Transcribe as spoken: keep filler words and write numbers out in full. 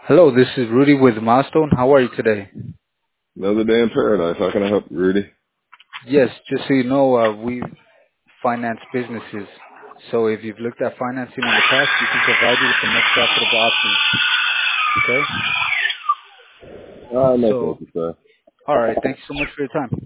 Hello, this is Rudy with Milestone. How are you today? Another day in paradise. How can I help you, Rudy? Yes, just so you know, uh, we finance businesses. So if you've looked at financing in the past, we can provide you with the most profitable options. Okay? Ah, no, thank So, you, sir. all right. Thank you so much for your time.